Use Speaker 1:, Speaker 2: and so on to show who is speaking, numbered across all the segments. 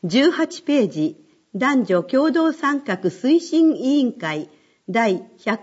Speaker 1: 18ページ、男女共同参画推進委員会第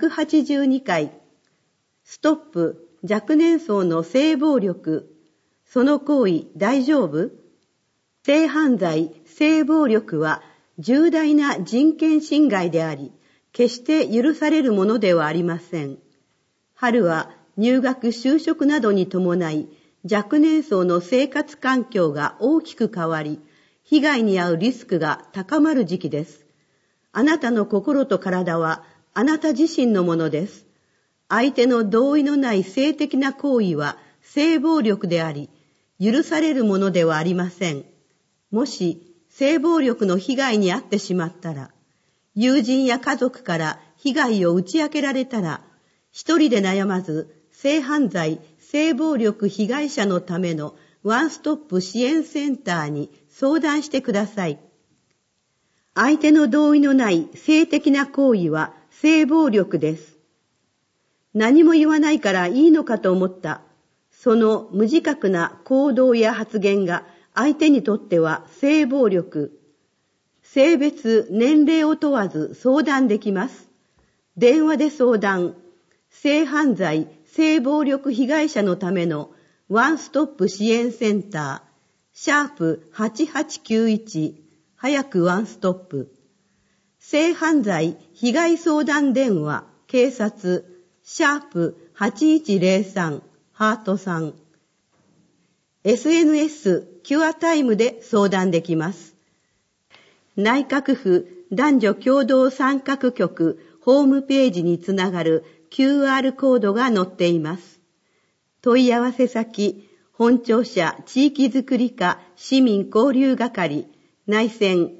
Speaker 1: 182回、ストップ若年層の性暴力、その行為大丈夫？性犯罪、性暴力は重大な人権侵害であり、決して許されるものではありません。春は入学就職などに伴い、若年層の生活環境が大きく変わり、被害に遭うリスクが高まる時期です。あなたの心と体はあなた自身のものです。相手の同意のない性的な行為は性暴力であり、許されるものではありません。もし性暴力の被害に遭ってしまったら、友人や家族から被害を打ち明けられたら、一人で悩まず、性犯罪、性暴力被害者のためのワンストップ支援センターに相談してください。相手の同意のない性的な行為は性暴力です。何も言わないからいいのかと思った。その無自覚な行動や発言が相手にとっては性暴力。性別、年齢を問わず相談できます。電話で相談。性犯罪、性暴力被害者のためのワンストップ支援センター、#8891、早くワンストップ。性犯罪被害相談電話、警察、#8103、ハートさん。SNS、キュアタイムで相談できます。内閣府男女共同参画局ホームページにつながる QR コードが載っています。問い合わせ先、本庁舎地域づくり課市民交流係、内線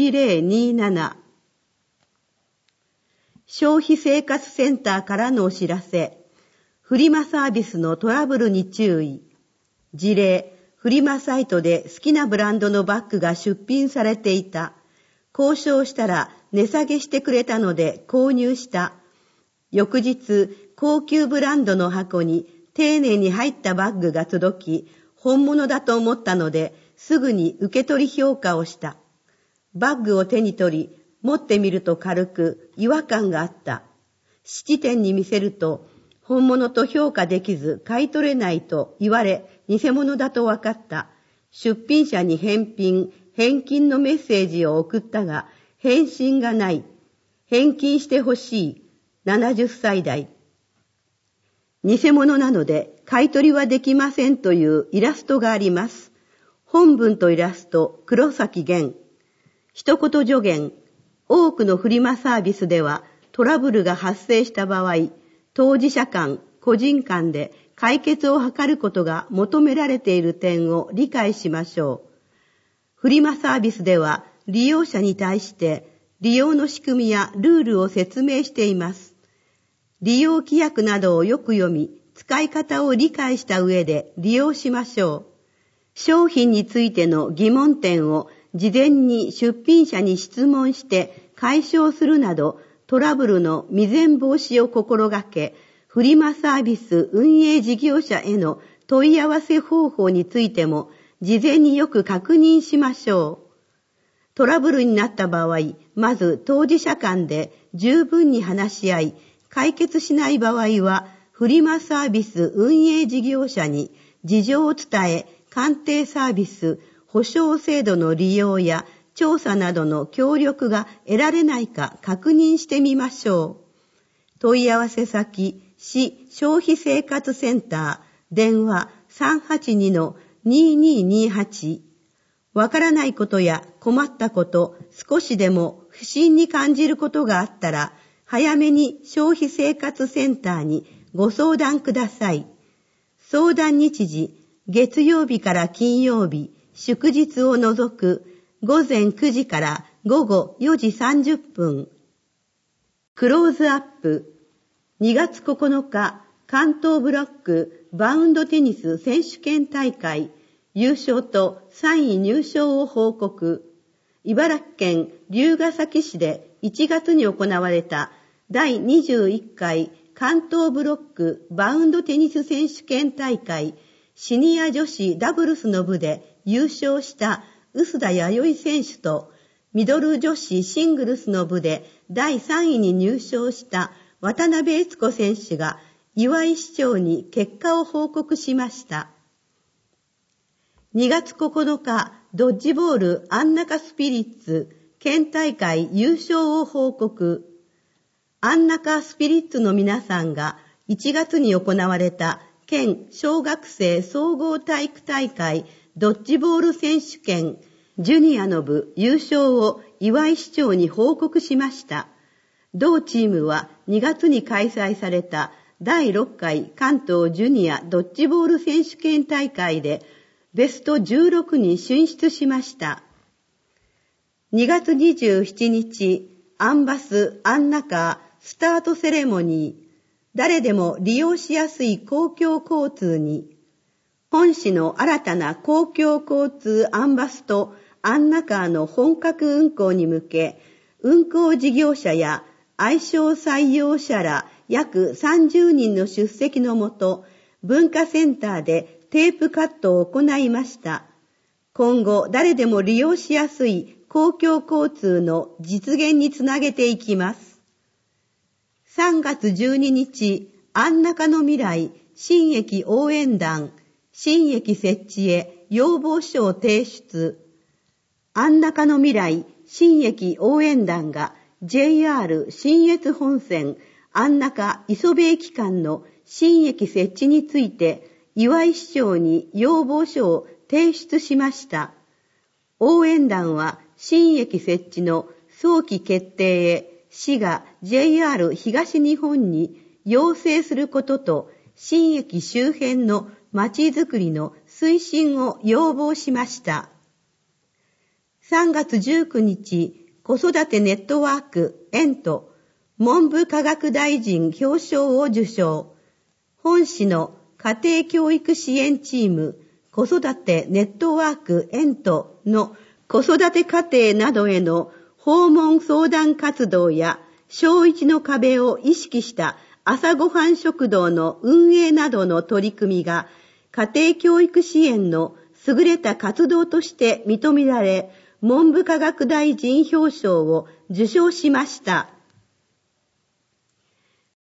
Speaker 1: 1027。消費生活センターからのお知らせ。フリマサービスのトラブルに注意。事例、フリマサイトで好きなブランドのバッグが出品されていた。交渉したら値下げしてくれたので購入した。翌日、高級ブランドの箱に丁寧に入ったバッグが届き、本物だと思ったので、すぐに受け取り評価をした。バッグを手に取り、持ってみると軽く違和感があった。質店に見せると、本物と評価できず買い取れないと言われ、偽物だと分かった。出品者に返金のメッセージを送ったが、返信がない。返金してほしい。70歳代。偽物なので買い取りはできませんというイラストがあります。本文とイラスト、黒崎源。一言助言。多くのフリマサービスではトラブルが発生した場合、当事者間、個人間で解決を図ることが求められている点を理解しましょう。フリマサービスでは利用者に対して利用の仕組みやルールを説明しています。利用規約などをよく読み、使い方を理解した上で利用しましょう。商品についての疑問点を事前に出品者に質問して解消するなど、トラブルの未然防止を心がけ、フリマサービス運営事業者への問い合わせ方法についても事前によく確認しましょう。トラブルになった場合、まず当事者間で十分に話し合い、解決しない場合は、フリマサービス運営事業者に事情を伝え、鑑定サービス、保証制度の利用や調査などの協力が得られないか確認してみましょう。問い合わせ先、市消費生活センター、電話 382-2228。わからないことや困ったこと、少しでも不審に感じることがあったら、早めに消費生活センターにご相談ください。相談日時、月曜日から金曜日、祝日を除く午前9時から午後4時30分。クローズアップ。2月9日、関東ブロックバウンドテニス選手権大会優勝と3位入賞を報告。茨城県龍ケ崎市で1月に行われた第21回関東ブロックバウンドテニス選手権大会シニア女子ダブルスの部で優勝した臼田弥生選手と、ミドル女子シングルスの部で第3位に入賞した渡辺悦子選手が岩井市長に結果を報告しました。2月9日、ドッジボール安中スピリッツ県大会優勝を報告。安中スピリッツの皆さんが1月に行われた県小学生総合体育大会ドッジボール選手権ジュニアの部優勝を岩井市長に報告しました。同チームは2月に開催された第6回関東ジュニアドッジボール選手権大会でベスト16に進出しました。2月27日、アンバスアンナカースタートセレモニー、誰でも利用しやすい公共交通に、本市の新たな公共交通アンバスとアンナカーの本格運行に向け、運行事業者や愛称採用者ら約30人の出席のもと、文化センターでテープカットを行いました。今後、誰でも利用しやすい公共交通の実現につなげていきます。3月12日、安中の未来新駅応援団、新駅設置へ要望書を提出。安中の未来新駅応援団が JR 信越本線安中磯部駅間の新駅設置について岩井市長に要望書を提出しました。応援団は新駅設置の早期決定へ市が JR 東日本に要請することと新駅周辺のまちづくりの推進を要望しました。3月19日、子育てネットワークエント文部科学大臣表彰を受賞。本市の家庭教育支援チーム子育てネットワークエントの子育て家庭などへの訪問相談活動や小1の壁を意識した朝ごはん食堂の運営などの取り組みが家庭教育支援の優れた活動として認められ、文部科学大臣表彰を受賞しました。